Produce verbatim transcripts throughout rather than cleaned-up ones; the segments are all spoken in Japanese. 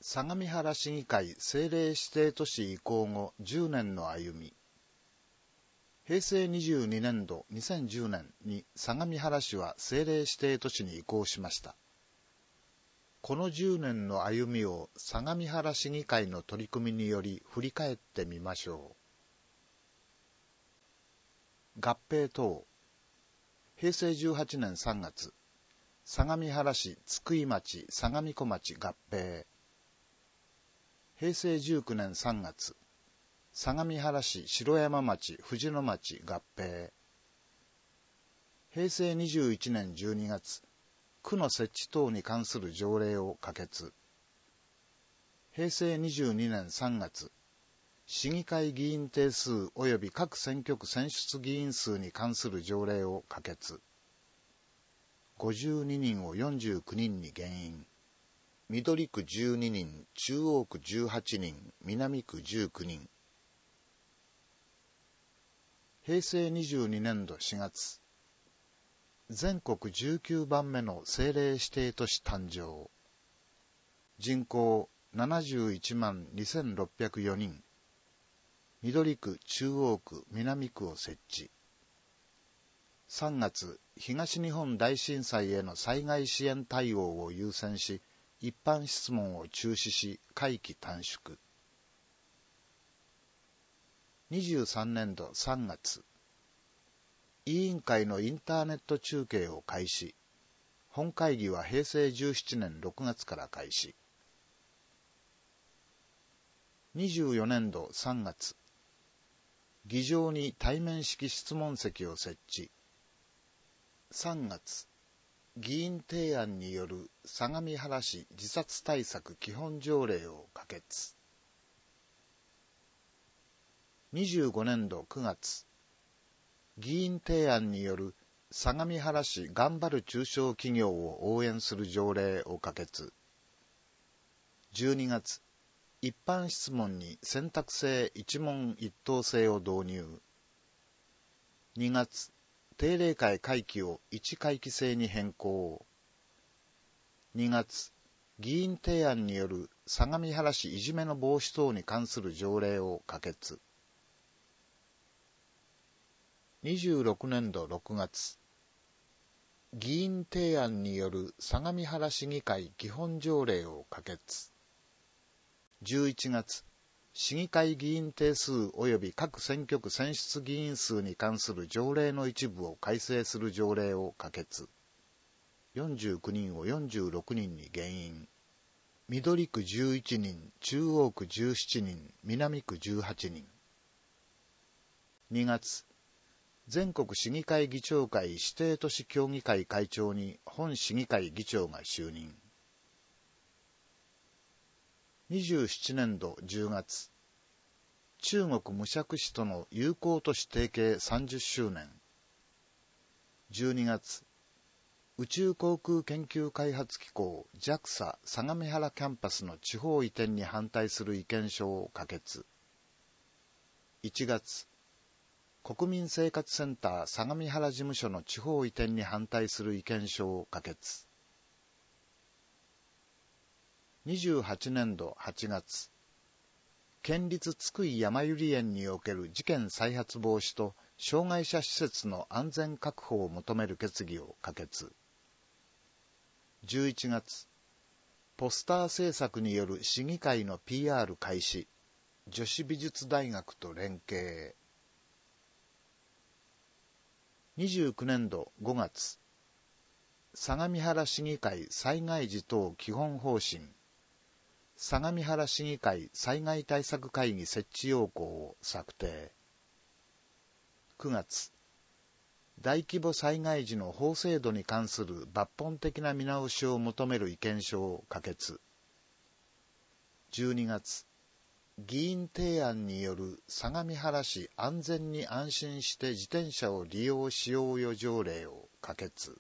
相模原市議会政令指定都市移行後じゅうねんの歩み。平成にじゅうにねんどにせんじゅうねんに相模原市は政令指定都市に移行しました。このじゅうねんの歩みを相模原市議会の取り組みにより振り返ってみましょう。合併等。平成じゅうはちねんさんがつ、相模原市津久井町相模湖町合併。平成じゅうきゅうねんさんがつ、相模原市城山町藤野町合併。平成にじゅういちねんじゅうにがつ、区の設置等に関する条例を可決。平成にじゅうにねんさんがつ、市議会議員定数及び各選挙区選出議員数に関する条例を可決。ごじゅうににんをよんじゅうきゅうにんに減員。緑区じゅうににん、中央区じゅうはちにん、南区じゅうきゅうにん。平成にじゅうにねんどしがつ、全国じゅうきゅうばんめの政令指定都市誕生。人口ななじゅういちまんにせんろっぴゃくよにん。緑区、中央区、南区を設置。さんがつ、東日本大震災への災害支援対応を優先し、一般質問を中止し、会期短縮。にじゅうさんねんどさんがつ、委員会のインターネット中継を開始。本会議は平成じゅうななねんろくがつから開始。にじゅうよねんどさんがつ、議場に対面式質問席を設置。さんがつ、議員提案による相模原市自殺対策基本条例を可決。にじゅうごねんどくがつ、議員提案による相模原市頑張る中小企業を応援する条例を可決。じゅうにがつ、一般質問に選択制一問一答制を導入。にがつ、定例会会期を一会期制に変更。にがつ、議員提案による相模原市いじめの防止等に関する条例を可決。にじゅうろくねんどろくがつ、議員提案による相模原市議会基本条例を可決。じゅういちがつ、市議会議員定数及び各選挙区選出議員数に関する条例の一部を改正する条例を可決。よんじゅうきゅうにんをよんじゅうろくにんに減員。緑区じゅういちにん、中央区じゅうななにん、南区じゅうはちにん。にがつ、全国市議会議長会指定都市協議会会長に本市議会議長が就任。にじゅうななねんどじゅうがつ、中国無釈市との友好都市提携さんじゅっしゅうねん。じゅうにがつ、宇宙航空研究開発機構 ジャクサ 相模原キャンパスの地方移転に反対する意見書を可決。いちがつ、国民生活センター相模原事務所の地方移転に反対する意見書を可決。にじゅうはちねんどはちがつ、県立津久井やまゆり園における事件再発防止と障害者施設の安全確保を求める決議を可決。じゅういちがつ、ポスター制作による市議会の ピーアール 開始、女子美術大学と連携。にじゅうきゅうねんどごがつ、相模原市議会災害時等基本方針、相模原市議会災害対策会議設置要項を策定。くがつ、大規模災害時の法制度に関する抜本的な見直しを求める意見書を可決。じゅうにがつ、議員提案による相模原市安全に安心して自転車を利用しようよ条例を可決。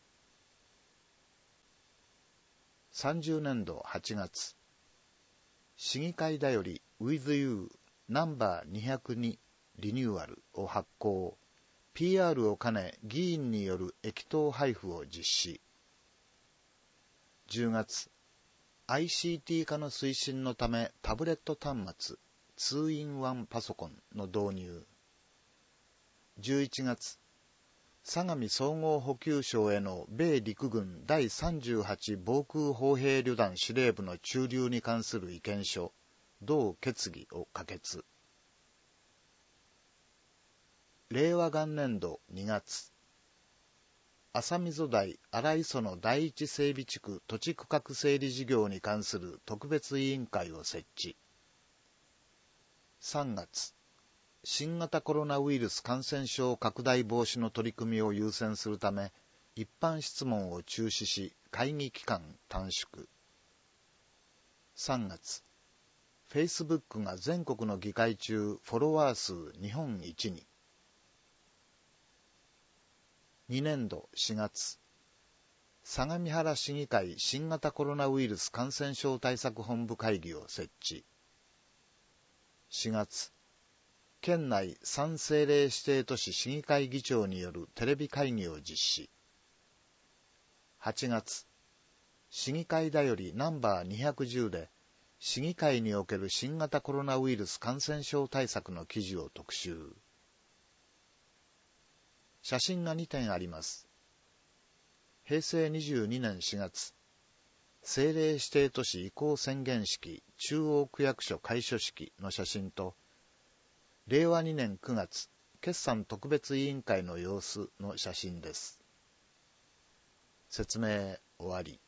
さんじゅうねんどはちがつ、市議会だより With You ナンバーにひゃくにリニューアルを発行。ピーアール を兼ね議員による駅頭配布を実施。じゅうがつ、 アイシーティー 化の推進のためタブレット端末 ツーインワン パソコンの導入。じゅういちがつ、相模総合補給省への米陸軍だいさんじゅうはち防空砲兵旅団司令部の駐留に関する意見書、同決議を可決。れいわ元年度にがつ、浅溝台荒磯の第一整備地区土地区画整理事業に関する特別委員会を設置。さんがつ、新型コロナウイルス感染症拡大防止の取り組みを優先するため、一般質問を中止し、会議期間短縮。さんがつ、Facebook が全国の議会中フォロワー数日本一に。にねんどしがつ、相模原市議会新型コロナウイルス感染症対策本部会議を設置。しがつ、県内さん政令指定都市市議会議長によるテレビ会議を実施。はちがつ、市議会だよりナンバーにひゃくじゅうで、市議会における新型コロナウイルス感染症対策の記事を特集。写真がにてんあります。へいせいにじゅうにねんしがつ、政令指定都市移行宣言式中央区役所開所式の写真と、れいわにねんくがつ、決算特別委員会の様子の写真です。説明終わり。